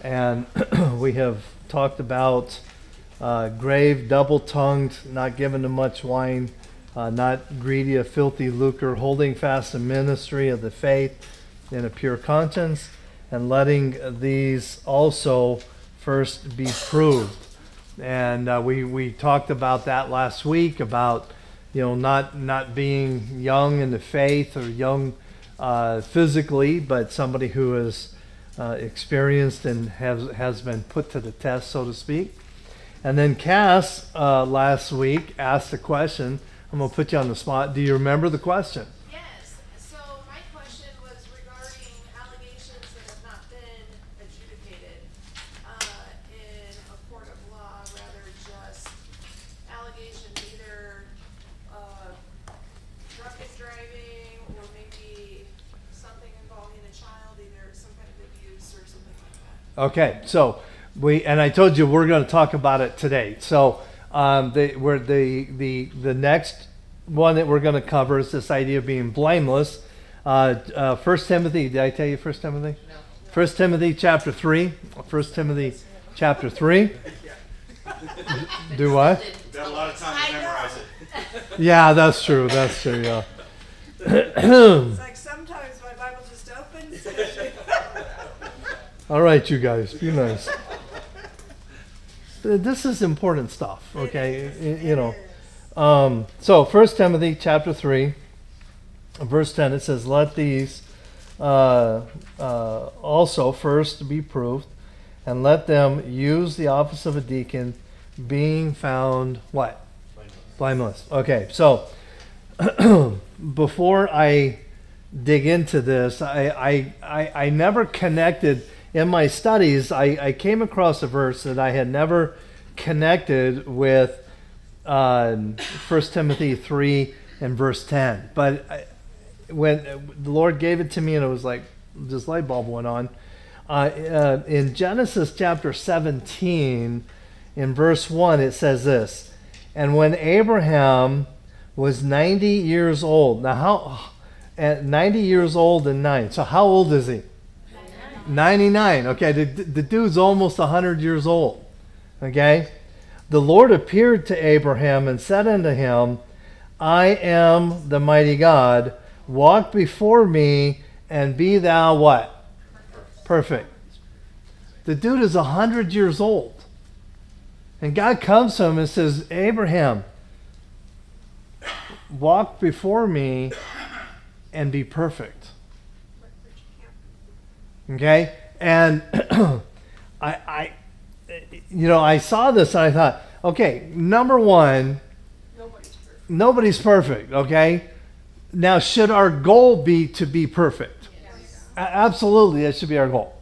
And we have talked about grave, double-tongued, not given to much wine, not greedy of filthy lucre, holding fast the ministry of the faith in a pure conscience, and letting these also first be proved. And we talked about that last week, about not being young in the faith or young physically, but somebody who is experienced and has been put to the test, so to speak. And then Cass last week asked a question. I'm going to put you on the spot. Do you remember the question? Yes. So my question was regarding allegations that have not been adjudicated in a court of law, rather just allegations either drunken driving or maybe something involving a child, either some kind of abuse or something like that. Okay, so I told you we're going to talk about it today. So the next one that we're going to cover is this idea of being blameless. 1 Timothy, did I tell you 1 Timothy? No. 1 Timothy chapter 3. 1 Timothy chapter 3. Do what? We've got a lot of time to memorize it. Yeah, that's true. That's true, yeah. It's like sometimes my Bible just opens. All right, you guys, be nice. This is important stuff, okay? So 1 Timothy chapter 3, verse 10, it says, let these also first be proved, and let them use the office of a deacon, being found what? Blameless. Okay, so before I dig into this, I never connected. In my studies, I came across a verse that I had never connected with 1 Timothy 3 and verse 10. But when the Lord gave it to me, and it was like this light bulb went on, in Genesis chapter 17, in verse 1, it says this, and when Abraham was 90 years old, at 90 years old and 9, so how old is he? 99. Okay, the dude's almost 100 years old. Okay, the Lord appeared to Abraham and said unto him, I am the mighty God. Walk before me and be thou what? Perfect. The dude is 100 years old. And God comes to him and says, Abraham, walk before me and be perfect. Okay, and I saw this and I thought, okay, number one, nobody's perfect. Okay, now should our goal be to be perfect? Yes. Absolutely, that should be our goal.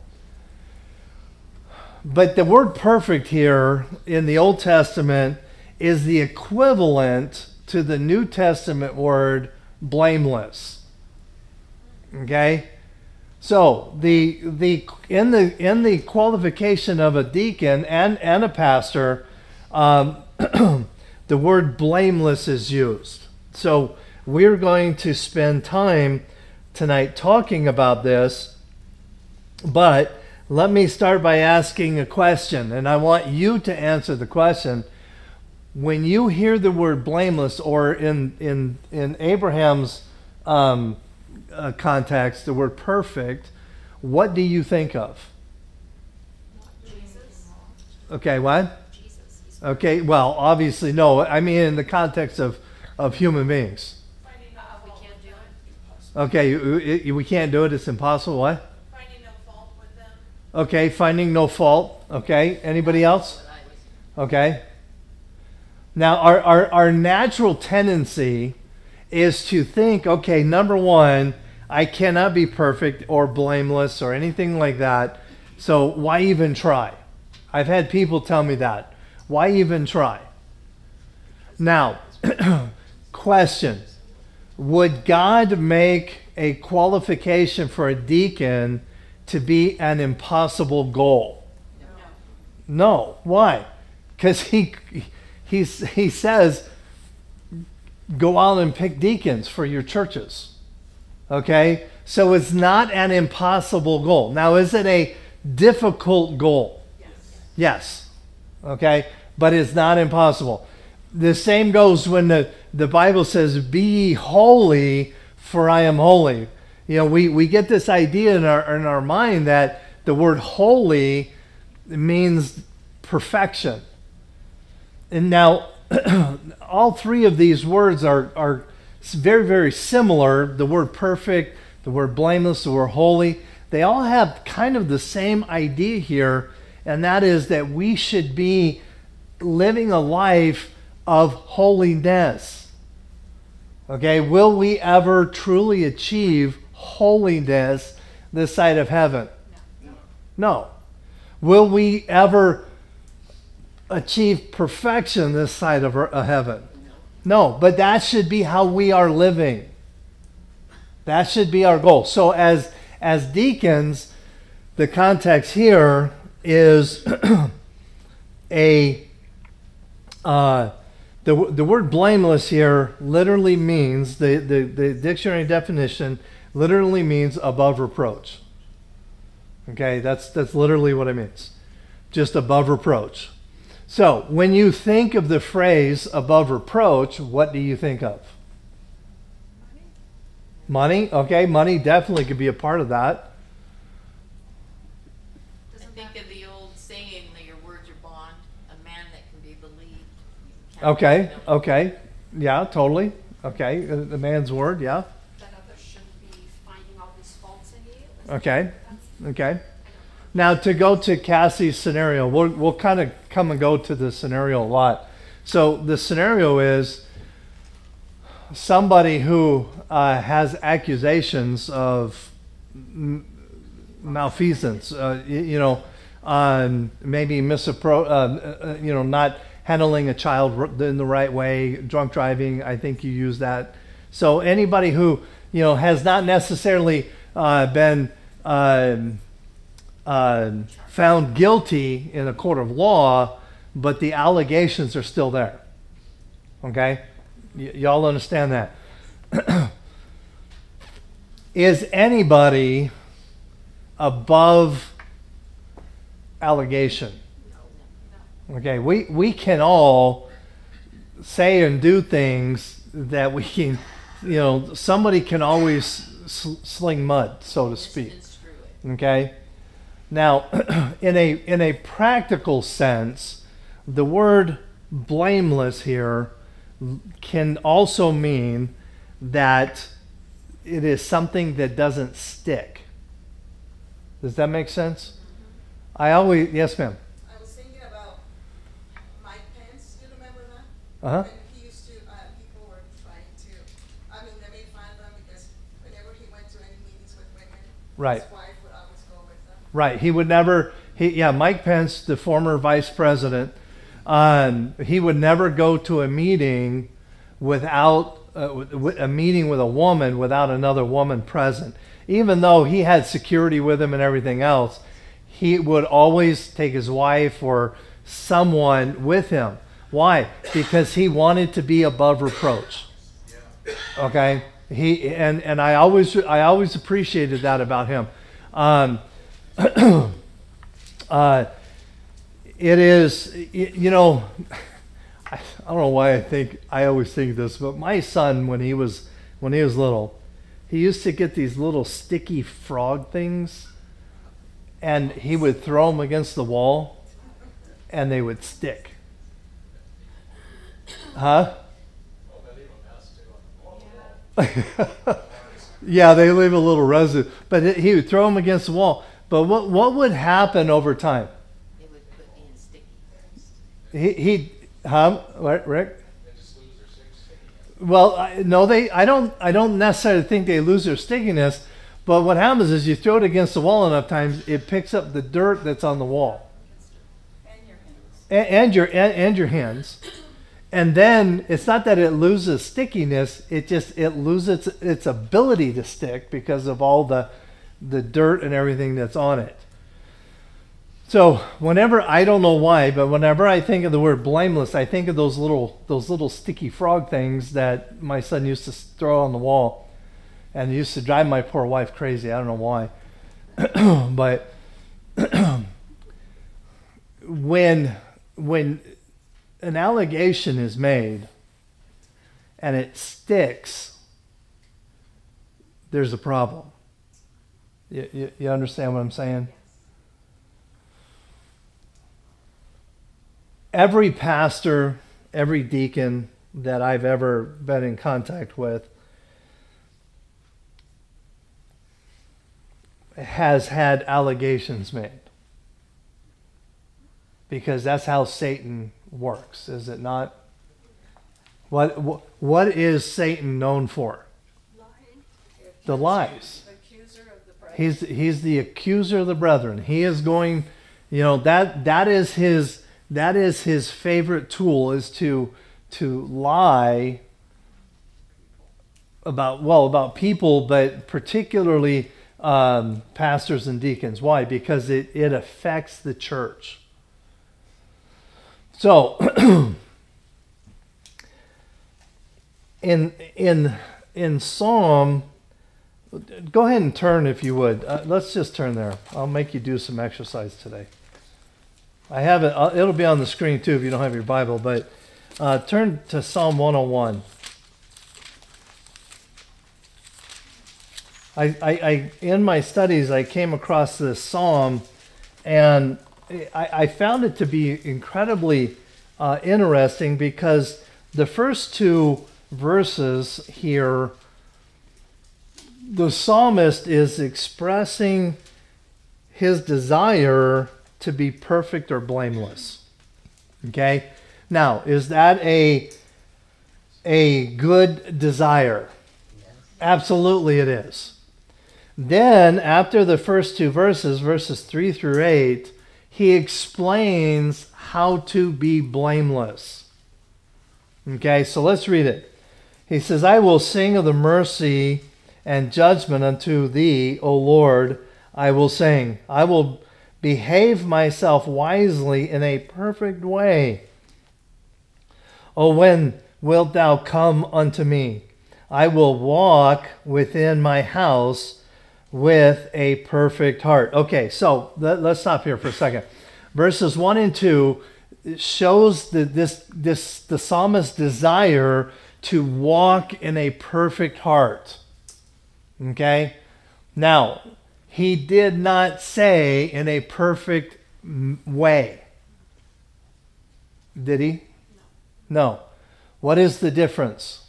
But the word perfect here in the Old Testament is the equivalent to the New Testament word blameless. Okay. So in the qualification of a deacon and a pastor, the word blameless is used. So we're going to spend time tonight talking about this, but let me start by asking a question, and I want you to answer the question. When you hear the word blameless, or in Abraham's context, the word perfect, what do you think of? Jesus. Okay, what? Jesus. Okay, well, obviously no. I mean in the context of human beings. We can't do it. Okay, we can't do it. It's impossible. What? Finding no fault with them. Okay, finding no fault. Okay, anybody else? Okay. Now, our natural tendency is to think, okay, number one, I cannot be perfect or blameless or anything like that, so why even try? I've had people tell me that. Why even try? Now, question. Would God make a qualification for a deacon to be an impossible goal? No. Why? Because he says, go out and pick deacons for your churches. Okay? So it's not an impossible goal. Now, is it a difficult goal. Yes. Okay? But it's not impossible. The same goes when the Bible says, "Be ye holy, for I am holy." You know, we get this idea in our mind that the word holy means perfection. And now, all three of these words are very, very similar. The word perfect, the word blameless, the word holy. They all have kind of the same idea here, and that is that we should be living a life of holiness. Okay, will we ever truly achieve holiness this side of heaven? No. Will we ever achieve perfection this side of heaven? No, but that should be how we are living. That should be our goal. So as deacons, the context here is the word blameless here literally means, the dictionary definition literally means above reproach. Okay, that's literally what it means. Just above reproach. So, when you think of the phrase above reproach, what do you think of? Money? Okay, money definitely could be a part of that. I think of the old saying that your word's your bond, a man that can be believed. Okay. Yeah, totally. Okay, the man's word, yeah. That others shouldn't be finding all these faults in you. Okay. Now, to go to Cassie's scenario, we'll kind of come and go to the scenario a lot. So the scenario is somebody who has accusations of malfeasance, maybe not handling a child in the right way, drunk driving. I think you use that. So anybody who has not necessarily been found guilty in a court of law, but the allegations are still there. Okay? Y'all understand that? Is anybody above allegation? Okay, we can all say and do things that we can, somebody can always sling mud, so to speak. Okay? Now, in a practical sense, the word blameless here can also mean that it is something that doesn't stick. Does that make sense? Yes, ma'am. I was thinking about Mike Pence. Do you remember that? Uh-huh. When he used to, people were trying to, they made fun of him because whenever he went to any meetings with women, Right. his wife would always go with them. Right. He would never, Mike Pence, the former vice president, he would never go to a meeting without a meeting with a woman without another woman present. Even though he had security with him and everything else, he would always take his wife or someone with him. Why? Because he wanted to be above reproach. Okay? And I always appreciated that about him. It is, I don't know why I always think this, but my son, when he was little, he used to get these little sticky frog things, and he would throw them against the wall, and they would stick. Huh? Yeah, they leave a little residue, but he would throw them against the wall. But what would happen over time? It would put me in sticky. Rick? Well, I don't necessarily think they lose their stickiness, but what happens is you throw it against the wall enough times, it picks up the dirt that's on the wall. And your hands. And then it's not that it loses stickiness, it loses its ability to stick because of all the dirt and everything that's on it. So whenever, I don't know why, but whenever I think of the word blameless, I think of those little sticky frog things that my son used to throw on the wall, and it used to drive my poor wife crazy. I don't know why, but when an allegation is made and it sticks, there's a problem. You understand what I'm saying? Every pastor, every deacon that I've ever been in contact with has had allegations made. Because that's how Satan works, is it not? What is Satan known for? Lying. The lies. Accuser of the brethren. He's the accuser of the brethren. He is going, that is his favorite tool, is to lie about people, but particularly pastors and deacons. Why? Because it affects the church. So in Psalm, go ahead and turn if you would. Let's just turn there. I'll make you do some exercise today. I have it. It'll be on the screen too if you don't have your Bible. But turn to Psalm 101. I in my studies I came across this psalm, and I found it to be incredibly interesting because the first two verses here, the psalmist is expressing his desire to be perfect or blameless. Okay? Now, is that a good desire? Absolutely it is. Then, after the first two verses, verses 3 through 8, he explains how to be blameless. Okay, so let's read it. He says, I will sing of the mercy and judgment unto thee, O Lord. I will sing. I will behave myself wisely in a perfect way. O when wilt thou come unto me? I will walk within my house with a perfect heart. Okay, so let's stop here for a second. Verses 1 and 2 shows the psalmist's desire to walk in a perfect heart. Okay? Now, he did not say in a perfect way. Did he? No. What is the difference?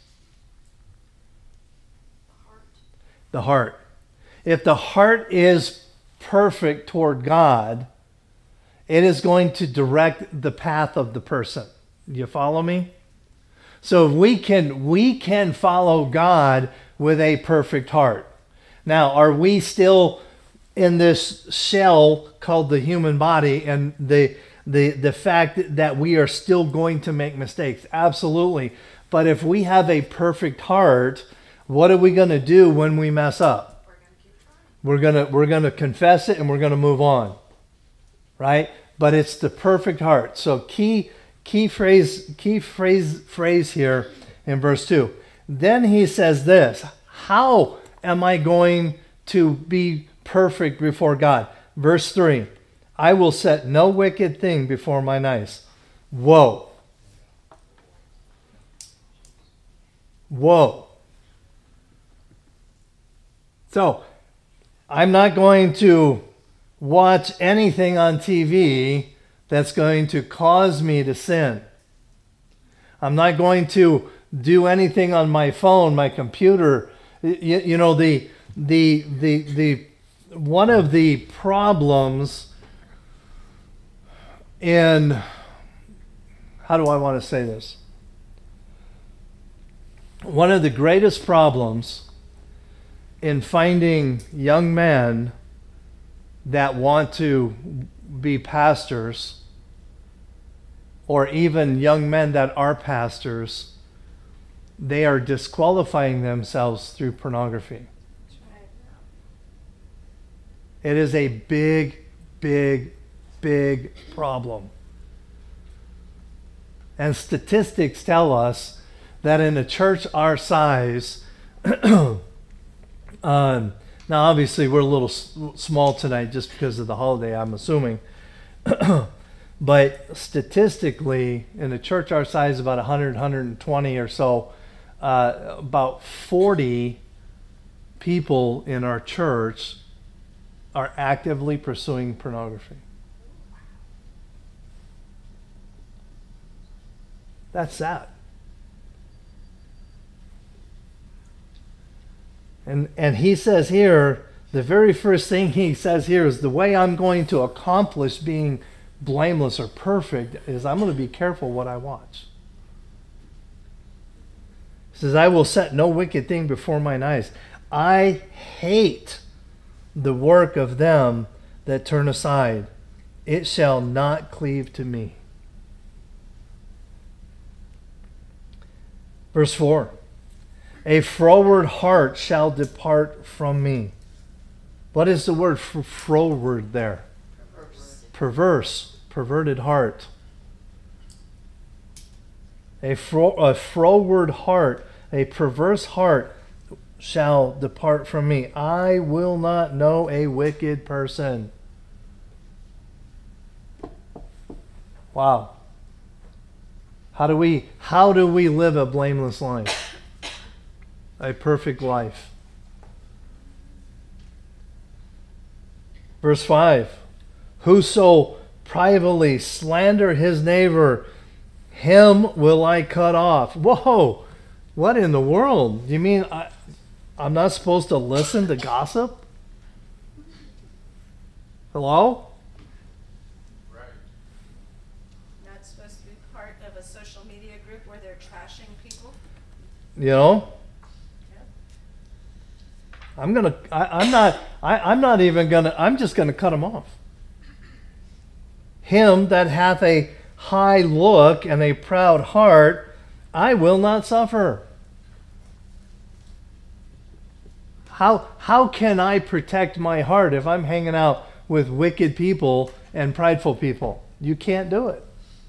The heart. If the heart is perfect toward God, it is going to direct the path of the person. You follow me? So we can follow God with a perfect heart. Now, are we still in this shell called the human body, and the fact that we are still going to make mistakes? Absolutely. But if we have a perfect heart, what are we going to do when we mess up? We're going to confess it and we're going to move on. Right? But it's the perfect heart. So key phrase here in verse 2. Then he says this, how am I going to be perfect before God? Verse 3, I will set no wicked thing before mine eyes. Whoa. Whoa. So, I'm not going to watch anything on TV that's going to cause me to sin. I'm not going to do anything on my phone, my computer. You know, the one of the problems in, how do I want to say this? One of the greatest problems in finding young men that want to be pastors, or even young men that are pastors, they are disqualifying themselves through pornography. It is a big, big, big problem. And statistics tell us that in a church our size, now Now, obviously, we're a little small tonight just because of the holiday, I'm assuming. But statistically, in a church our size, about 100, 120 or so, about 40 people in our church are actively pursuing pornography. That's sad. And he says here, the very first thing he says here is the way I'm going to accomplish being blameless or perfect is I'm going to be careful what I watch. He says, I will set no wicked thing before mine eyes. I hate the work of them that turn aside. It shall not cleave to me. Verse 4. A froward heart shall depart from me. What is the word for froward there? Perverse, perverted heart. A froward heart, a perverse heart shall depart from me. I will not know a wicked person. Wow. How do we live a blameless life? A perfect life. Verse 5. Whoso privately slander his neighbor, him will I cut off. Whoa! What in the world? You mean I'm not supposed to listen to gossip? Hello? Right. Not supposed to be part of a social media group where they're trashing people. You know? I'm just gonna cut him off. Him that hath a high look and a proud heart, I will not suffer. How can I protect my heart if I'm hanging out with wicked people and prideful people? You can't do it.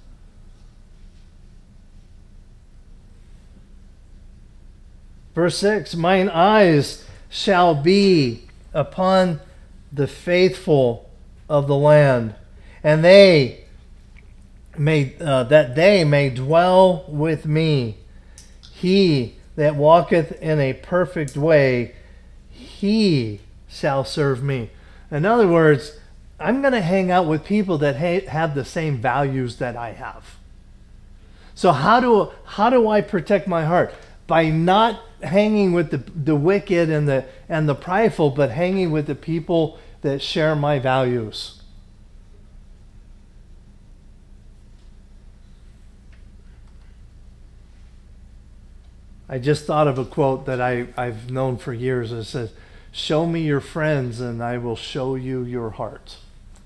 Verse 6, mine eyes shall be upon the faithful of the land, and they may that they may dwell with me. He that walketh in a perfect way, he shall serve me. In other words, I'm going to hang out with people that have the same values that I have. So how do I protect my heart? By not hanging with the wicked and the prideful, but hanging with the people that share my values. I just thought of a quote that I've known for years. It says, show me your friends and I will show you your heart.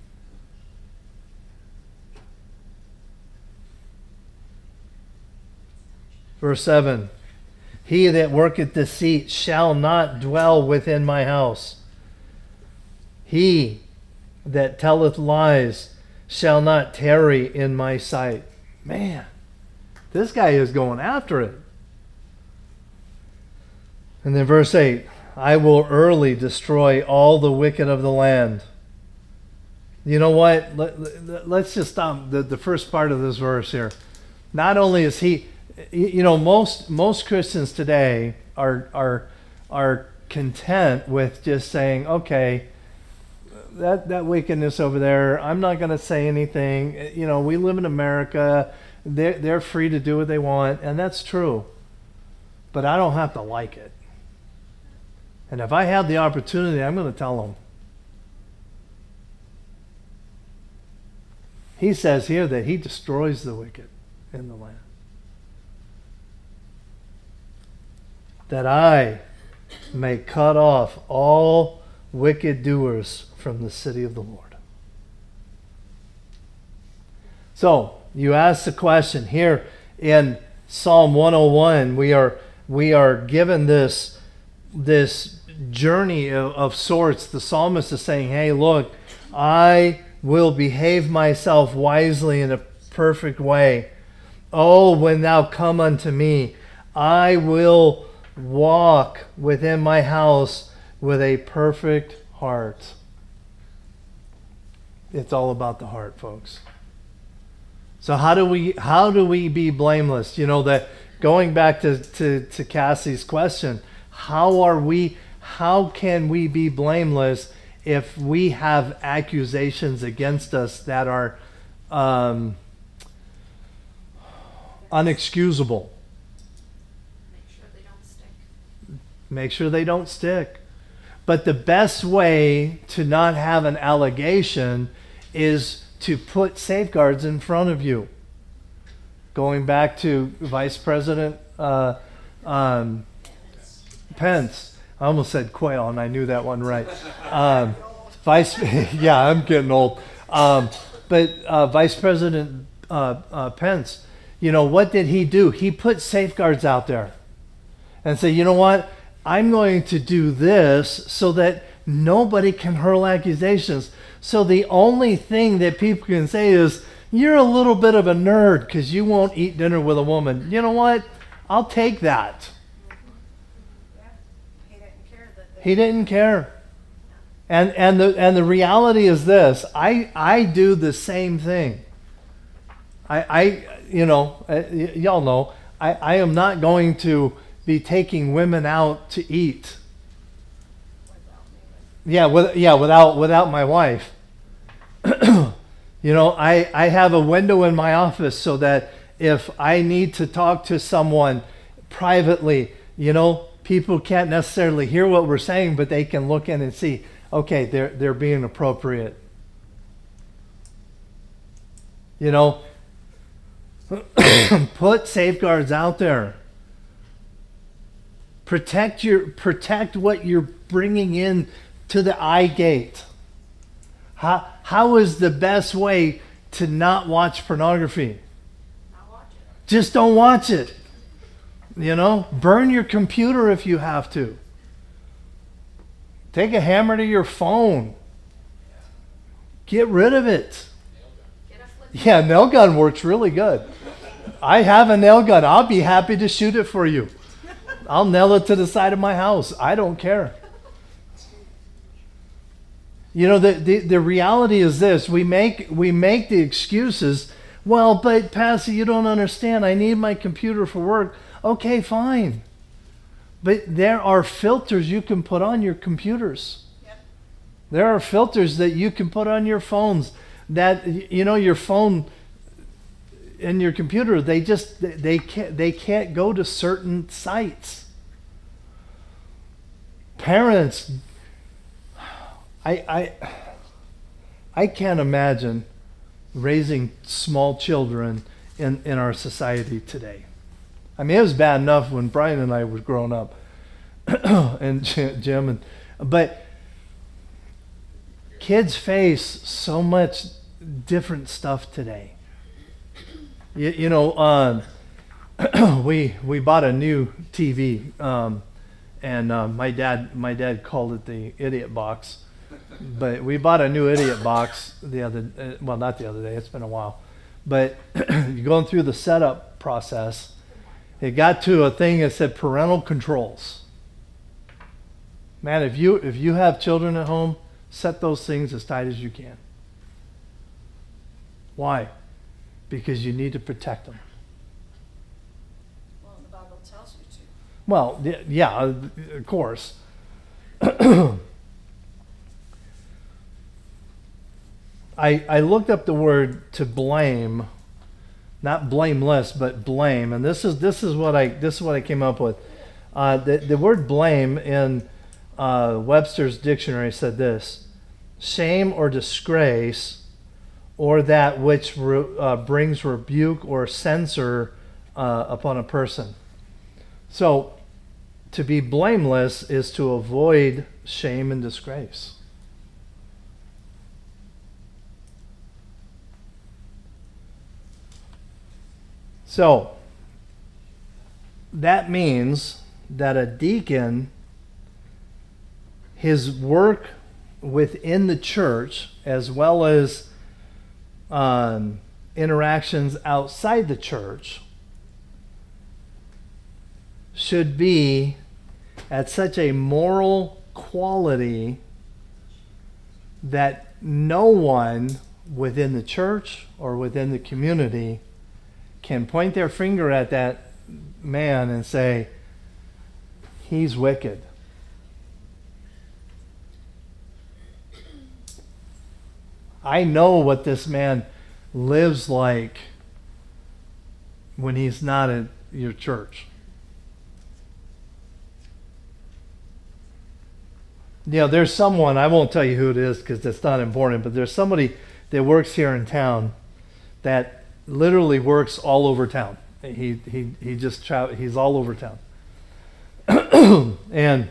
Verse 7. He that worketh deceit shall not dwell within my house. He that telleth lies shall not tarry in my sight. Man, this guy is going after it. And then verse 8, I will early destroy all the wicked of the land. You know what? Let's just stop the first part of this verse here. Not only is he... You know, most Christians today are content with just saying, okay, that wickedness over there, I'm not going to say anything. You know, we live in America. They're free to do what they want, and that's true. But I don't have to like it. And if I have the opportunity, I'm going to tell them. He says here that he destroys the wicked in the land. That I may cut off all wicked doers from the city of the Lord. So, you ask the question here in Psalm 101, we are given this journey of sorts. The psalmist is saying, hey, look, I will behave myself wisely in a perfect way. Oh, when thou come unto me, I will walk within my house with a perfect heart. It's all about the heart, folks. So how do we be blameless? You know, that going back to Cassie's question, how can we be blameless if we have accusations against us that are unexcusable? Make sure they don't stick. Make sure they don't stick. But the best way to not have an allegation is to put safeguards in front of you. Going back to Vice President Pence. I almost said Quayle, and I knew that one right. Yeah, I'm getting old. But Vice President Pence, you know, what did he do? He put safeguards out there and said, you know what? I'm going to do this so that nobody can hurl accusations. So the only thing that people can say is, you're a little bit of a nerd because you won't eat dinner with a woman. You know what? I'll take that. Yeah, he didn't care that they. He didn't care. And the reality is this, I do the same thing. Y'all know, I am not going to be taking women out to eat. Without my wife. You know, I have a window in my office so that if I need to talk to someone privately, you know, people can't necessarily hear what we're saying, but they can look in and see, okay, they're being appropriate. You know, put safeguards out there. Protect what you're bringing in to the eye gate. How is the best way to not watch pornography? Not watch it. Just don't watch it. You know, burn your computer if you have to. Take a hammer to your phone. Get rid of it. Get a flip. Yeah, nail gun works really good. I have a nail gun. I'll be happy to shoot it for you. I'll nail it to the side of my house. I don't care. You know, the reality is this. We make the excuses. Well, but Pastor, you don't understand. I need my computer for work. Okay, fine. But there are filters you can put on your computers. Yep. There are filters that you can put on your phones that, you know, your phone and your computer, they can't go to certain sites. Parents, I can't imagine raising small children in our society today. I mean, it was bad enough when Brian and I were growing up, and Jim, but kids face so much different stuff today. You know, we bought a new TV, and my dad called it the idiot box. But we bought a new idiot box not the other day. It's been a while. But you're going through the setup process. It got to a thing that said parental controls. Man, if you have children at home, set those things as tight as you can. Why? Because you need to protect them. Well, the Bible tells you to. Well, yeah, of course. I looked up the word to blame, not blameless, but blame, and this is what I came up with. The word blame in Webster's dictionary said this: shame or disgrace, or that which brings rebuke or censure upon a person. So, to be blameless is to avoid shame and disgrace. So, that means that a deacon, his work within the church, as well as interactions outside the church, should be at such a moral quality that no one within the church or within the community can point their finger at that man and say, he's wicked. I know what this man lives like when he's not at your church. You know, there's someone, I won't tell you who it is because it's not important, but there's somebody that works here in town that literally works all over town. He just he's all over town. And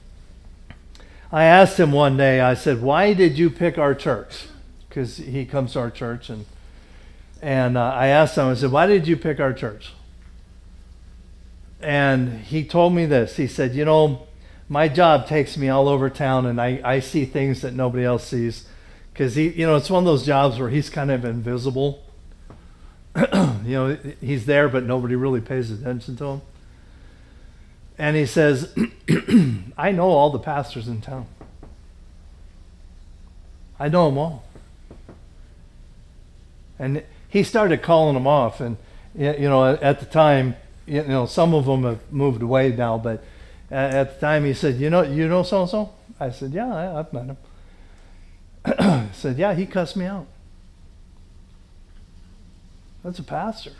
I asked him one day, I said, why did you pick our church? Because he comes to our church, and I asked him, I said, why did you pick our church? And he told me this. He said, you know, my job takes me all over town, and I see things that nobody else sees. Because it's one of those jobs where he's kind of invisible. He's there, but nobody really pays attention to him. And he says, I know all the pastors in town. I know them all. And he started calling them off. And, at the time, some of them have moved away now, but at the time he said, you know so-and-so? I said, yeah, I've met him. He said, yeah, he cussed me out. That's a pastor.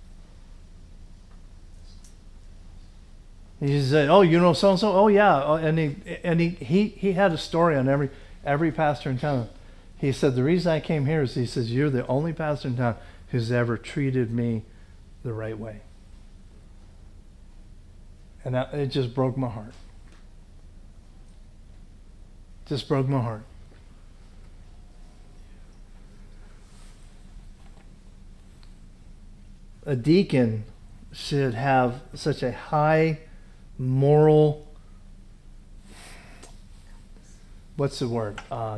He said, oh, you know so-and-so? Oh, yeah. And he had a story on every pastor in town. He said, the reason I came here is, he says, you're the only pastor in town who's ever treated me the right way. And it just broke my heart. Just broke my heart. A deacon should have such a high moral, what's the word?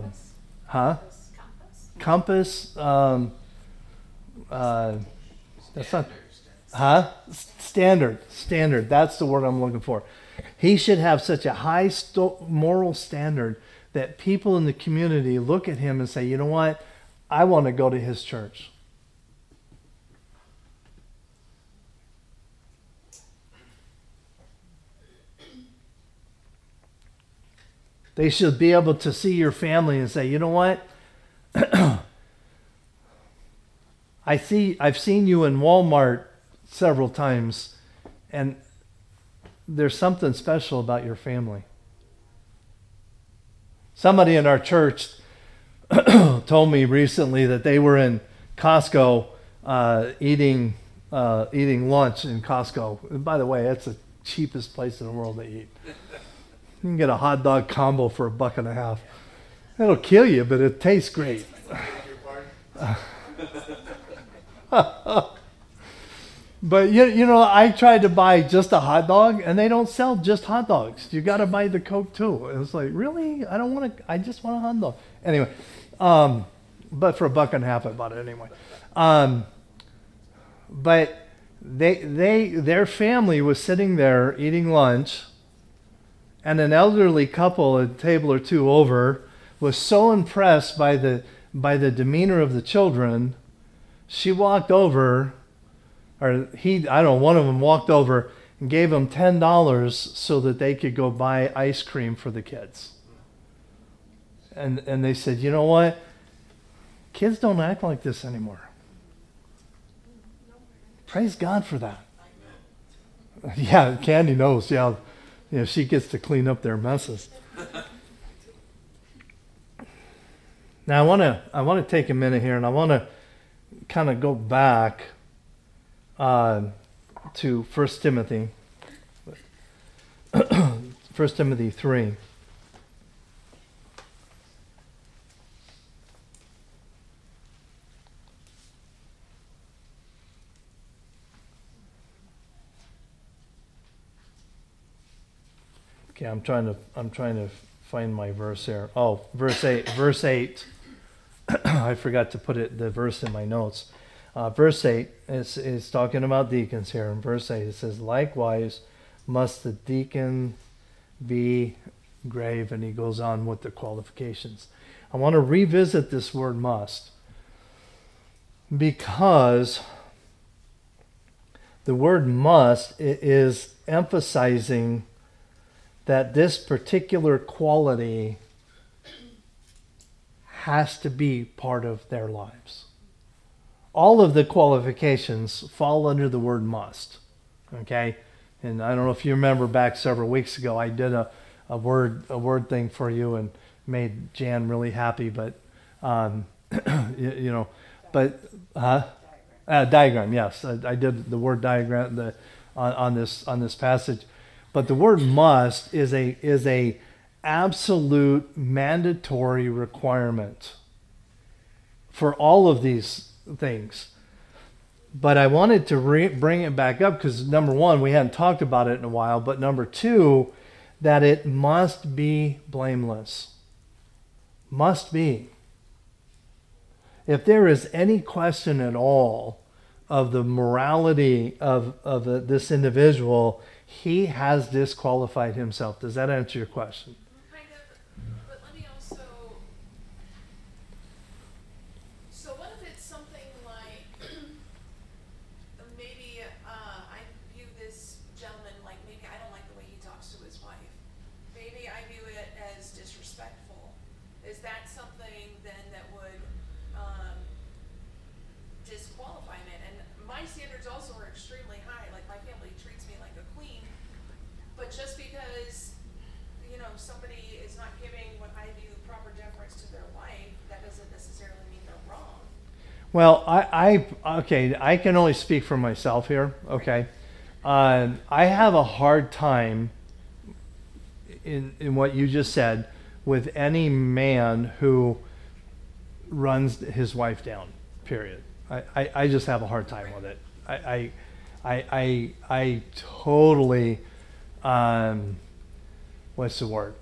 Compass. That's not. Standard. That's the word I'm looking for. He should have such a high moral standard that people in the community look at him and say, you know what? I want to go to his church. They should be able to see your family and say, you know what? I've seen you in Walmart several times, and there's something special about your family. Somebody in our church told me recently that they were in Costco eating lunch in Costco. And by the way, that's the cheapest place in the world to eat. You can get a hot dog combo for $1.50. It'll kill you, but it tastes great. But I tried to buy just a hot dog, and they don't sell just hot dogs. You got to buy the Coke too. And it's like, really? I don't want to. I just want a hot dog. Anyway, but for $1.50, I bought it anyway. But their family was sitting there eating lunch, and an elderly couple a table or two over was so impressed by the demeanor of the children, she walked over, or one of them walked over and gave them $10 so that they could go buy ice cream for the kids. And they said, you know what? Kids don't act like this anymore. Praise God for that. Yeah, Candy knows. Yeah, she gets to clean up their messes. Now I want to take a minute here, and I want to kind of go back to 1 Timothy. 1 Timothy 3. Okay, I'm trying to find my verse here. Oh, verse 8. I forgot to put the verse in my notes. Verse 8 is talking about deacons here. In verse 8 it says, likewise must the deacon be grave, and he goes on with the qualifications. I want to revisit this word must, because the word must is emphasizing that this particular quality has to be part of their lives. All of the qualifications fall under the word must. Okay? And I don't know if you remember back several weeks ago, I did a word thing for you and made Jan really happy, but diagram, yes. I did the word diagram on this passage. But the word must is a absolute mandatory requirement for all of these things. But I wanted to bring it back up because, number one, we hadn't talked about it in a while, but number two, that it must be blameless. Must be. If there is any question at all of the morality of this individual, he has disqualified himself. Does that answer your question? Kind of, but let me also, so what if it's something like, maybe I view this gentleman like, maybe I don't like the way he talks to his wife. Maybe I view it as disrespectful. Is that something then that would disqualify me? And my standards also are extremely high. Like, my family treats me like a queen. But just because, somebody is not giving what I view proper deference to their wife, that doesn't necessarily mean they're wrong. Well, I can only speak for myself here, okay? I have a hard time in what you just said with any man who runs his wife down, period. I just have a hard time with it. I totally, what's the word?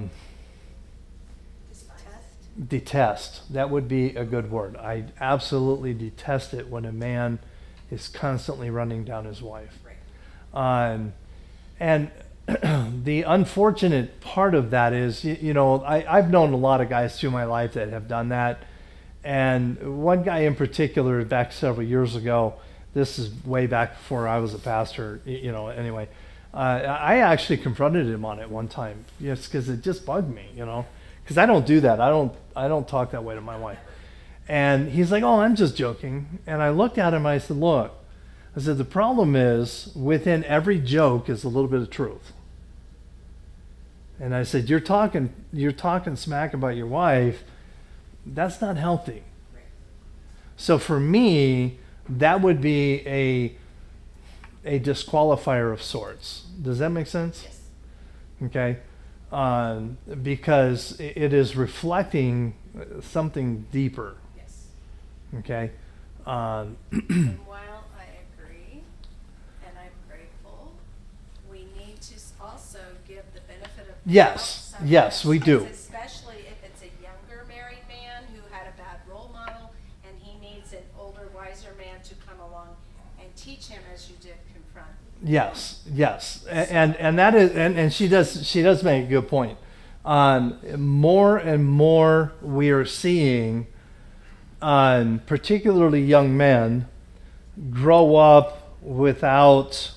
Detest. That would be a good word. I absolutely detest it when a man is constantly running down his wife. Right. And the unfortunate part of that is, I've known a lot of guys through my life that have done that. And one guy in particular, back several years ago, this is way back before I was a pastor, anyway. I actually confronted him on it one time, yes, because it just bugged me, because I don't do that. I don't talk that way to my wife. And he's like, "Oh, I'm just joking." And I looked at him and I said, "Look," I said, "the problem is within every joke is a little bit of truth." And I said, "You're talking smack about your wife. That's not healthy." Right. So for me, that would be a disqualifier of sorts. Does that make sense? Yes. Okay. Because it is reflecting something deeper. Yes. Okay. And while I agree, and I'm grateful, we need to also give the benefit of Yes. doubt Yes, we do. sometimes, especially if it's a younger married man who had a bad role model, and he needs an older, wiser man to come along and teach him as you did confront. Yes, and that is, and she does make a good point. More and more we are seeing, particularly young men, grow up without,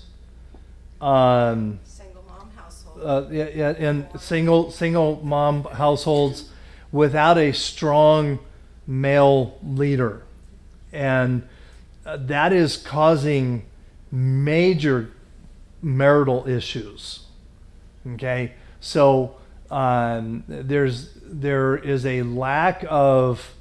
Single mom household. in single mom households, without a strong male leader, and that is causing major marital issues. Okay, so there is a lack of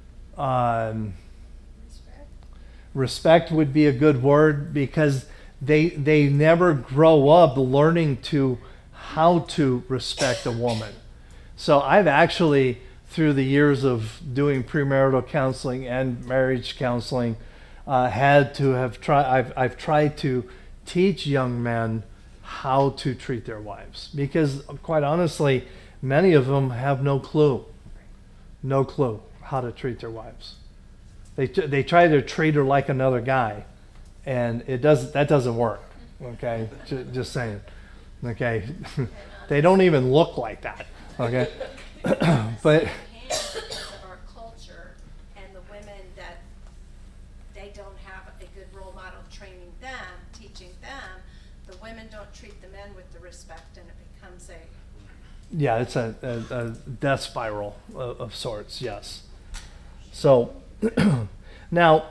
respect would be a good word, because they never grow up learning how to respect a woman. So I've actually, through the years of doing premarital counseling and marriage counseling, I've tried to teach young men how to treat their wives, because quite honestly, many of them have no clue how to treat their wives. They try to treat her like another guy, and that doesn't work. Okay, just saying. Okay. And They don't even look like that. Okay, but Because of our culture and the women that they don't have a good role model training them, teaching them, the women don't treat the men with the respect, and it becomes a yeah, it's a death spiral of sorts. Yes. So now,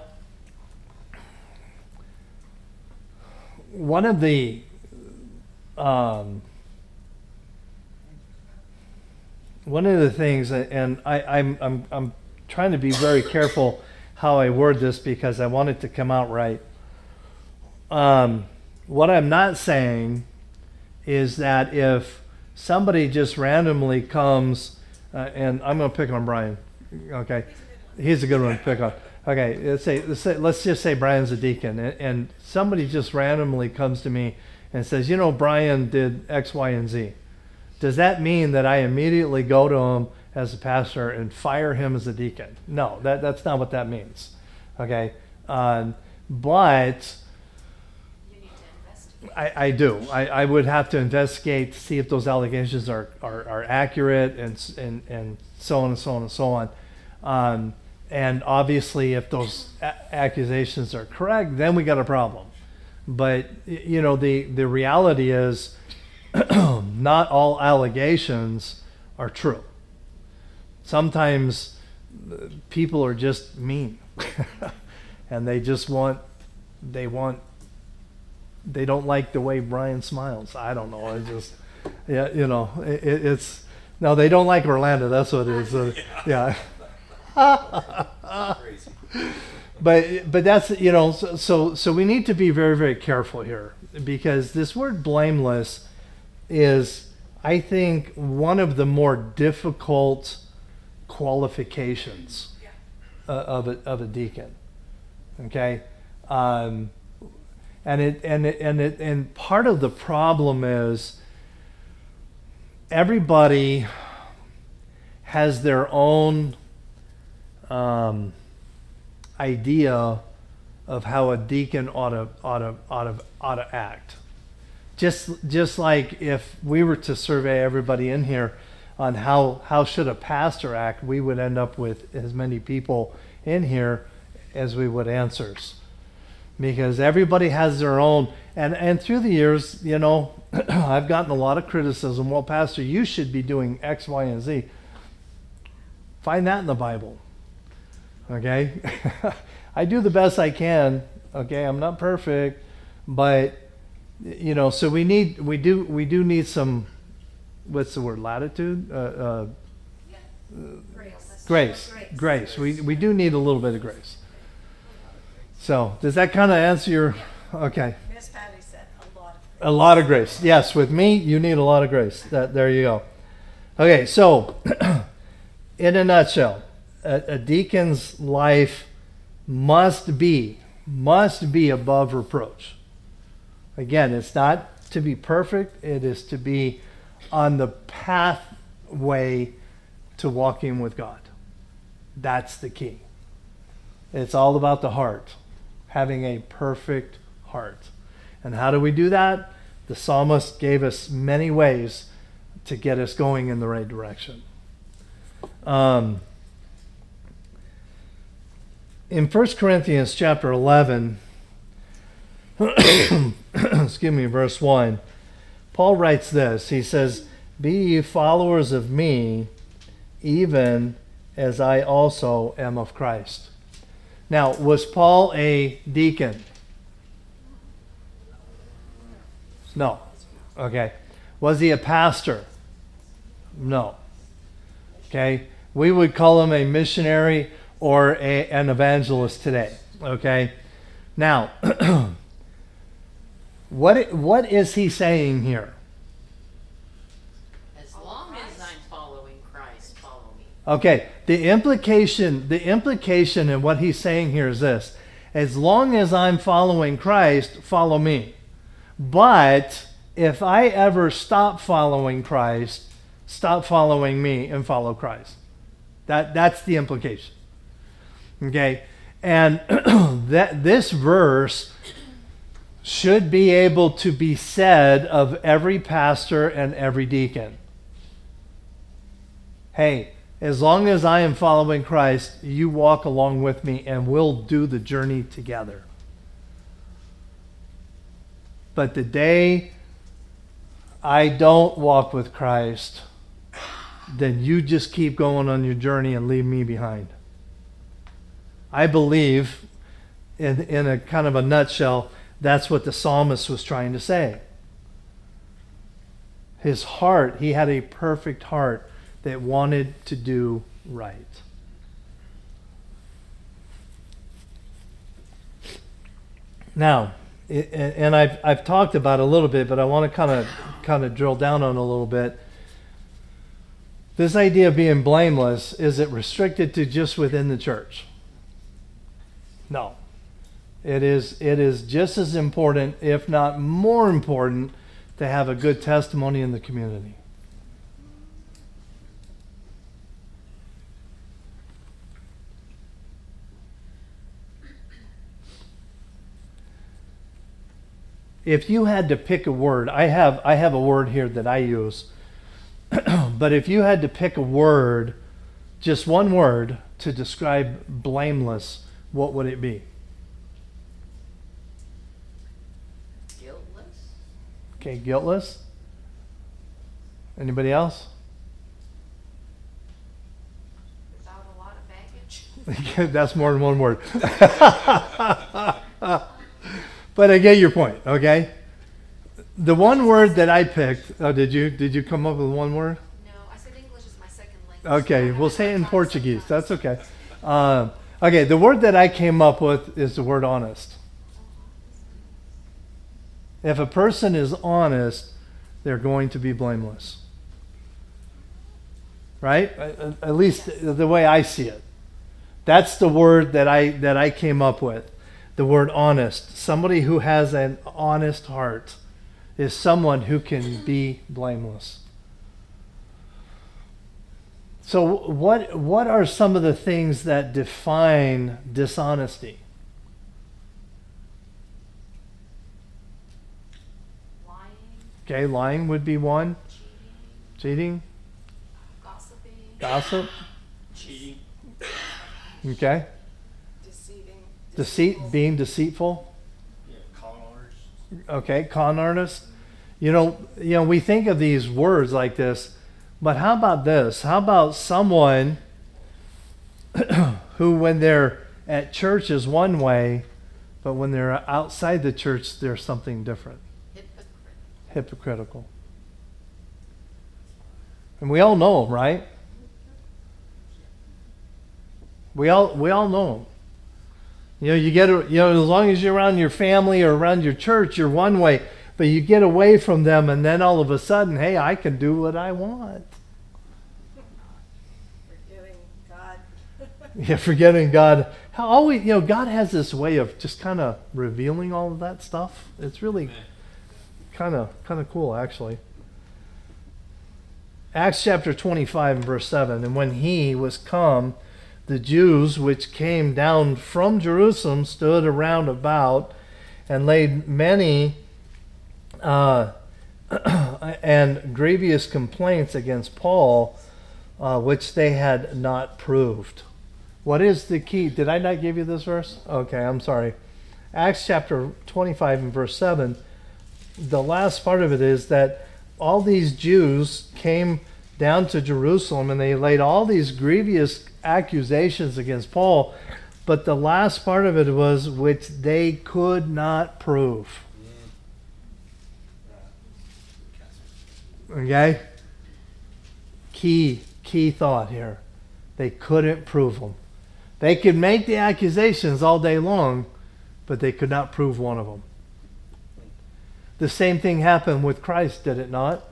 one of the things, and I'm trying to be very careful how I word this because I want it to come out right. What I'm not saying is that if somebody just randomly comes, and I'm going to pick on Brian. Okay, he's a good one to pick on. Okay, let's just say Brian's a deacon, and somebody just randomly comes to me and says, you know, Brian did X, Y, and Z. Does that mean that I immediately go to him as a pastor and fire him as a deacon? No, that's not what that means. Okay, but you need to investigate. I do. I would have to investigate to see if those allegations are accurate and so on and so on and so on. And obviously, if those accusations are correct, then we got a problem. But you know, the reality is, not all allegations are true. Sometimes people are just mean, and they don't like the way Brian smiles. I don't know. It's just, yeah, you know, it's no, they don't like Orlando. That's what it is. Yeah. But that's, you know, so we need to be very, very careful here, because this word blameless is, I think, one of the more difficult qualifications of a deacon. Okay, and part of the problem is everybody has their own idea of how a deacon ought to act. Just like if we were to survey everybody in here on how should a pastor act, we would end up with as many people in here as we would answers, because everybody has their own. And through the years, you know, I've gotten a lot of criticism. Well, Pastor, you should be doing X, Y, and Z. Find that in the Bible. Okay, I do the best I can. Okay, I'm not perfect, but you know, so we do need some, what's the word, latitude, grace. We do need a little bit of grace. So does that kind of answer your? Okay. Miss Patty said a lot of grace. Yes, with me, you need a lot of grace. There you go. Okay, so in a nutshell, a deacon's life must be above reproach. Again, it's not to be perfect. It is to be on the pathway to walking with God. That's the key. It's all about the heart, having a perfect heart. And how do we do that? The psalmist gave us many ways to get us going in the right direction. In 1 Corinthians chapter 11, excuse me, verse 1, Paul writes this. He says, "Be ye followers of me, even as I also am of Christ." Now, was Paul a deacon? No. Okay. Was he a pastor? No. Okay. We would call him a missionary or an evangelist today. Okay. Now, what is he saying here? As long as I'm following Christ, follow me. Okay. The implication in what he's saying here is this: as long as I'm following Christ, follow me. But if I ever stop following Christ, stop following me and follow Christ. That's the implication. Okay? And that this verse should be able to be said of every pastor and every deacon. Hey, as long as I am following Christ, you walk along with me and we'll do the journey together. But the day I don't walk with Christ, then you just keep going on your journey and leave me behind. I believe, in a kind of a nutshell, that's what the psalmist was trying to say. His heart, he had a perfect heart that wanted to do right. Now, and I've talked about it a little bit, but I want to kind of drill down on it a little bit. This idea of being blameless, is it restricted to just within the church? No. It is just as important, if not more important, to have a good testimony in the community. If you had to pick a word, I have a word here that I use, but if you had to pick a word, just one word, to describe blameless, what would it be? Guiltless? Okay, guiltless. Anybody else? Without a lot of baggage. That's more than one word. But I get your point, okay? The one word that I picked, did you come up with one word? No, I said English is my second language. Okay, we'll say it in Portuguese. That's okay. Okay, the word that I came up with is the word honest. If a person is honest, they're going to be blameless. Right? At least the way I see it. That's the word that I came up with. The word honest. Somebody who has an honest heart is someone who can be blameless. So what are some of the things that define dishonesty? Lying, Okay, lying would be one. cheating, Cheating, gossiping, gossip. Cheating. Okay. Deceit, being deceitful. Yeah, con artists. Okay, con artist. You know, we think of these words like this, but how about this? How about someone who, when they're at church, is one way, but when they're outside the church, they're something different, hypocritical. And we all know them, right? We all know them. As long as you're around your family or around your church, you're one way. But you get away from them, and then all of a sudden, hey, I can do what I want. Forgetting God. Yeah, forgetting God. God has this way of just kind of revealing all of that stuff. It's really kind of cool, actually. Acts chapter 25 and verse 7. And when he was come, the Jews which came down from Jerusalem stood around about and laid many and grievous complaints against Paul, which they had not proved. What is the key? Did I not give you this verse? Okay, I'm sorry. Acts chapter 25 and verse 7, the last part of it is that all these Jews came down to Jerusalem and they laid all these grievous accusations against Paul, but the last part of it was which they could not prove. Okay? Key thought here. They couldn't prove them. They could make the accusations all day long, but they could not prove one of them. The same thing happened with Christ, did it not?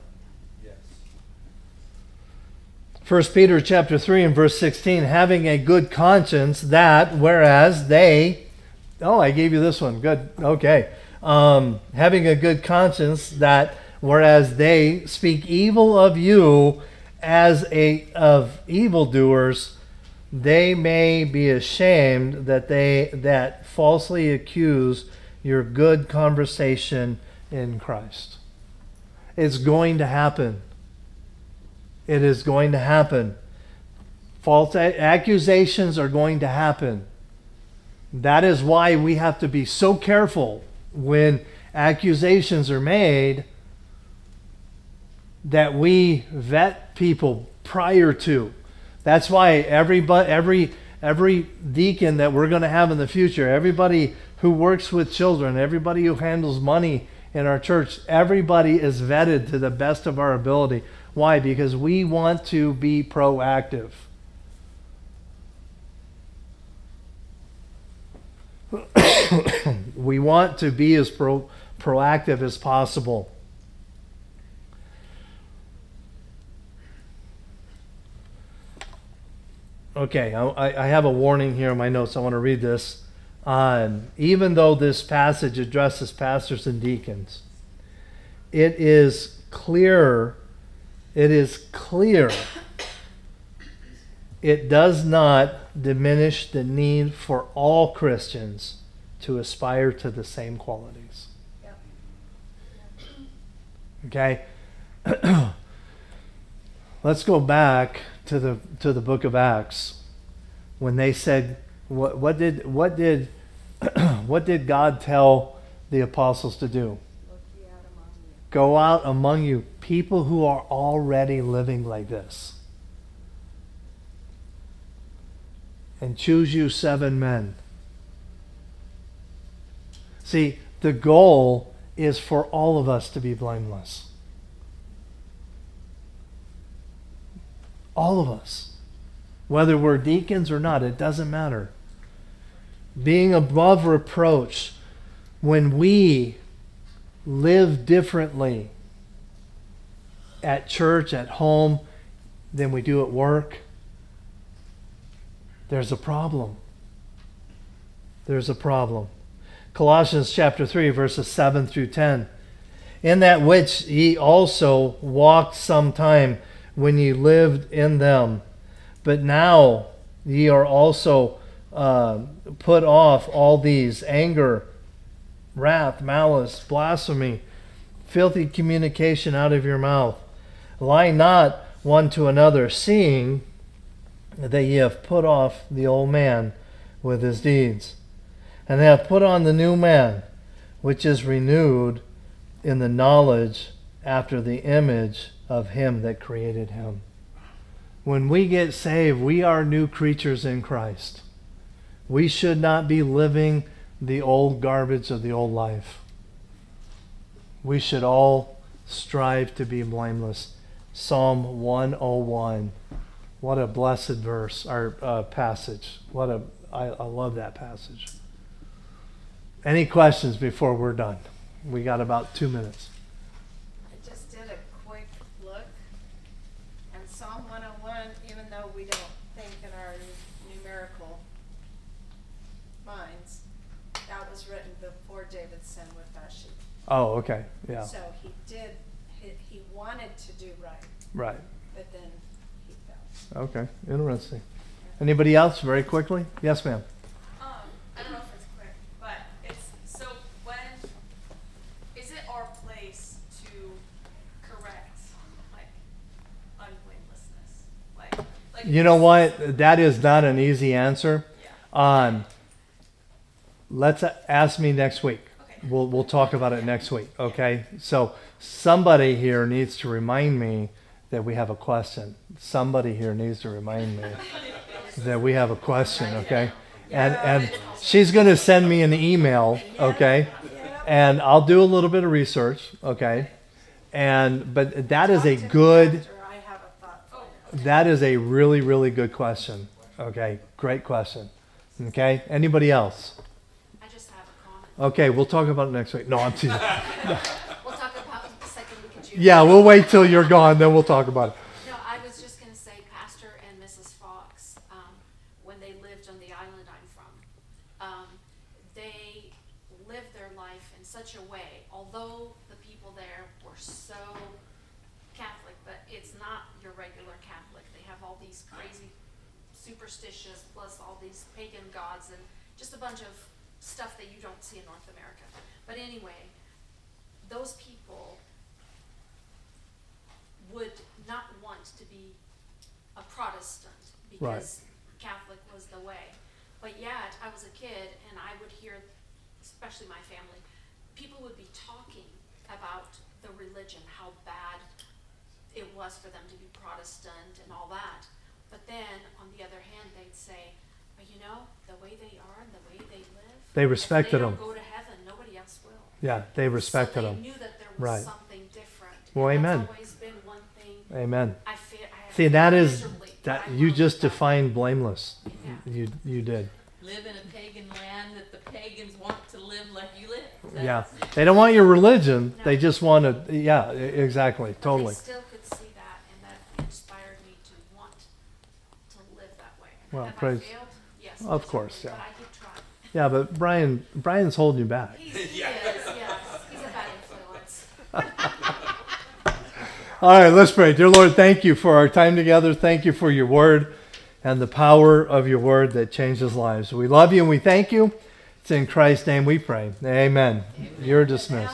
1 Peter chapter 3 and verse 16, having a good conscience that whereas they, I gave you this one, good, okay. Having a good conscience that whereas they speak evil of you as of evildoers, they may be ashamed that falsely accuse your good conversation in Christ. It's going to happen. It is going to happen. False accusations are going to happen. That is why we have to be so careful when accusations are made that we vet people prior to. That's why every deacon that we're going to have in the future, everybody who works with children, everybody who handles money in our church, everybody is vetted to the best of our ability. Why? Because we want to be proactive. We want to be as proactive as possible. Okay, I have a warning here in my notes. I want to read this. Even though this passage addresses pastors and deacons, it is clear. It does not diminish the need for all Christians to aspire to the same qualities. Yep. Okay? Let's go back to the book of Acts when they said, what did God tell the apostles to do? Look ye out among you. Go out among you, people who are already living like this, and choose you 7 men. See, the goal is for all of us to be blameless. All of us. Whether we're deacons or not, it doesn't matter. Being above reproach when we live differently at church, at home, than we do at work, there's a problem. There's a problem. Colossians chapter 3, verses 7 through 10. In that which ye also walked sometime when ye lived in them. But now ye are also put off all these: anger, wrath, malice, blasphemy, filthy communication out of your mouth. Lie not one to another, seeing that ye have put off the old man with his deeds, and have put on the new man, which is renewed in the knowledge after the image of him that created him. When we get saved, we are new creatures in Christ. We should not be living the old garbage of the old life. We should all strive to be blameless. Psalm 101. What a blessed verse, or passage. I love that passage. Any questions before we're done? We got about 2 minutes. I just did a quick look, and Psalm 101, even though we don't think in our numerical minds, that was written before David's sin with Bathsheba. Oh, okay. Yeah. So he wanted to do right, Right. but then he fell. Okay. Interesting. Anybody else? Very quickly? Yes, ma'am. I don't know if it's quick, but so when is it our place to correct like unblamelessness? Like You know what? That is not an easy answer. Yeah. Let's ask me next week. Okay. We'll talk about it next week. Okay. So somebody here needs to remind me that we have a question. Somebody here needs to remind me that we have a question. Okay. And she's going to send me an email. Okay. And I'll do a little bit of research. Okay. But that is a good. After I have a thought for you. That is a really, really good question. Okay, great question. Okay, anybody else? I just have a comment. Okay, we'll talk about it next week. No, I'm teasing. We'll talk about the second week of June. Yeah, we'll wait till you're gone, then we'll talk about it. No, I was just going to say, Pastor and Mrs. Fox, when they lived on the island I'm from, they lived their life in such a way, although the people there were so Catholic, but it's not your regular Catholic. They have all these crazy superstitious, plus all these pagan gods, and just a bunch of stuff that you don't see in North America. But anyway, those people would not want to be a Protestant because Catholic was the way. But yet, I was a kid and I would hear, especially my family, people would be talking about the religion, how bad it was for them to be Protestant and all that. But then, on the other hand, they'd say, but you know, the way they are and the way they live, They respected if they them. don't go to heaven, nobody else will. Yeah, they respected so they them. knew that there was Right. something different. Well, and amen. That's always been one thing Amen. I feel. I have See, that is miserably, that but I you love just that. defined blameless. Yeah. You did. Live in a pagan land that the pagans want to live like you live. Yeah. That's- They don't want your religion. No. They just want to. Yeah, exactly. But Totally. they still could see that, and that inspired me to want to live that way. Well, Have praise- I failed? Yes. Of miserably, course, yeah. But I keep trying. Yeah, but Brian's holding you back. He is, yes. He's a bad influence. All right, let's pray. Dear Lord, thank you for our time together. Thank you for your word and the power of your word that changes lives. We love you and we thank you. It's in Christ's name we pray. Amen. You're dismissed.